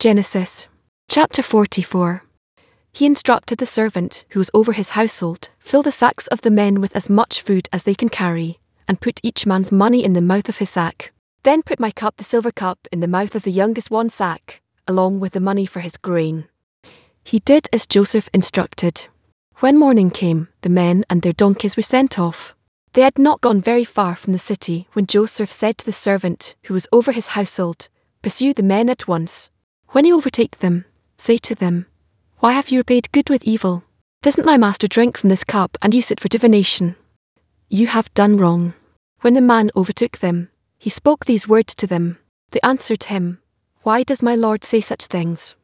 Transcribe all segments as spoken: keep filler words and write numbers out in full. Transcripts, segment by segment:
Genesis chapter forty-four. He instructed the servant who was over his household, fill the sacks of the men with as much food as they can carry, and put each man's money in the mouth of his sack. Then put my cup, the silver cup, in the mouth of the youngest one's sack, along with the money for his grain. He did as Joseph instructed. When morning came, the men and their donkeys were sent off. They had not gone very far from the city when Joseph said to the servant who was over his household, pursue the men at once. When you overtake them, say to them, why have you repaid good with evil? Doesn't my master drink from this cup and use it for divination? You have done wrong. When the man overtook them, he spoke these words to them. They answered him, why does my lord say such things?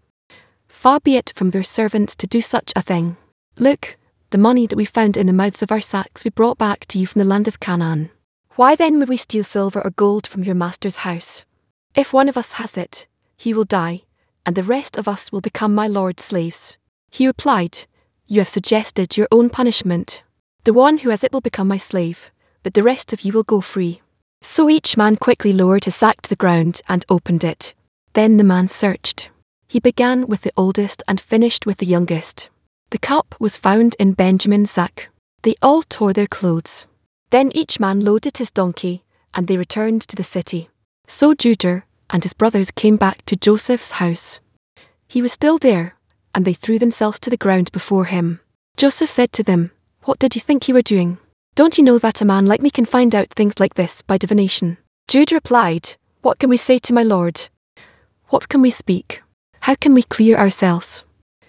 Far be it from your servants to do such a thing. Look, the money that we found in the mouths of our sacks we brought back to you from the land of Canaan. Why then would we steal silver or gold from your master's house? If one of us has it, he will die, and the rest of us will become my lord's slaves. He replied, you have suggested your own punishment. The one who has it will become my slave, but the rest of you will go free. So each man quickly lowered his sack to the ground and opened it. Then the man searched. He began with the oldest and finished with the youngest. The cup was found in Benjamin's sack. They all tore their clothes. Then each man loaded his donkey, and they returned to the city. So Judah and his brothers came back to Joseph's house. He was still there, and they threw themselves to the ground before him. Joseph said to them, what did you think you were doing? Don't you know that a man like me can find out things like this by divination? Judah replied, what can we say to my lord? What can we speak? How can we clear ourselves?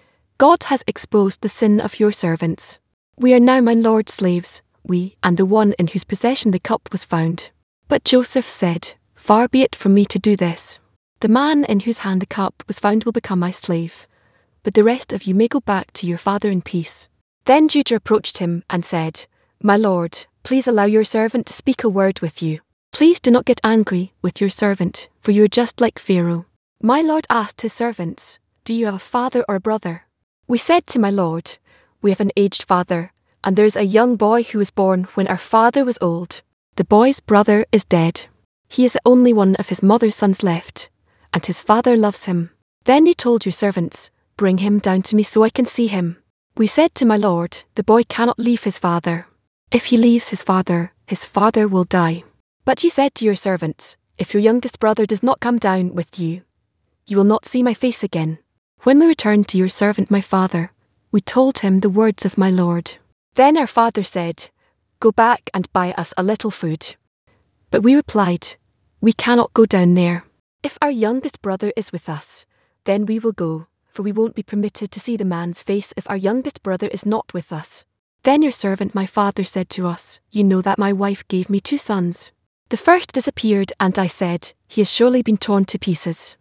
God has exposed the sin of your servants. We are now my lord's slaves, we and the one in whose possession the cup was found. But Joseph said, far be it from me to do this. The man in whose hand the cup was found will become my slave, but the rest of you may go back to your father in peace. Then Judah approached him and said, my lord, please allow your servant to speak a word with you. Please do not get angry with your servant, for you are just like Pharaoh. My lord asked his servants, do you have a father or a brother? We said to my lord, we have an aged father, and there is a young boy who was born when our father was old. The boy's brother is dead. He is the only one of his mother's sons left, and his father loves him. Then you told your servants, bring him down to me so I can see him. We said to my lord, the boy cannot leave his father. If he leaves his father, his father will die. But you said to your servants, if your youngest brother does not come down with you, you will not see my face again. When we returned to your servant my father, we told him the words of my lord. Then our father said, go back and buy us a little food. But we replied, we cannot go down there. If our youngest brother is with us, then we will go, for we won't be permitted to see the man's face if our youngest brother is not with us. Then your servant my father said to us, you know that my wife gave me two sons. The first disappeared, and I said, he has surely been torn to pieces.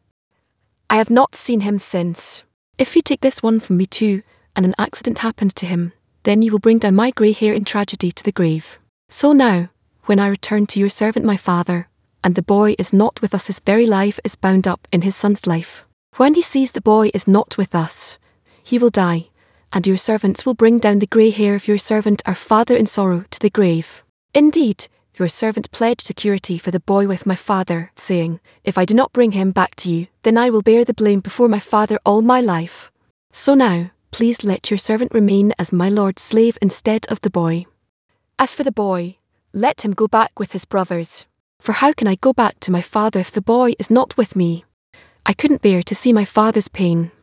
I have not seen him since. If you take this one from me too, and an accident happens to him, then you will bring down my grey hair in tragedy to the grave. So now, when I return to your servant my father, and the boy is not with us, his very life is bound up in his son's life. When he sees the boy is not with us, he will die, and your servants will bring down the grey hair of your servant our father in sorrow to the grave. Indeed, your servant pledged security for the boy with my father, saying, if I do not bring him back to you, then I will bear the blame before my father all my life. So now, please let your servant remain as my lord's slave instead of the boy. As for the boy, let him go back with his brothers. For how can I go back to my father if the boy is not with me? I couldn't bear to see my father's pain.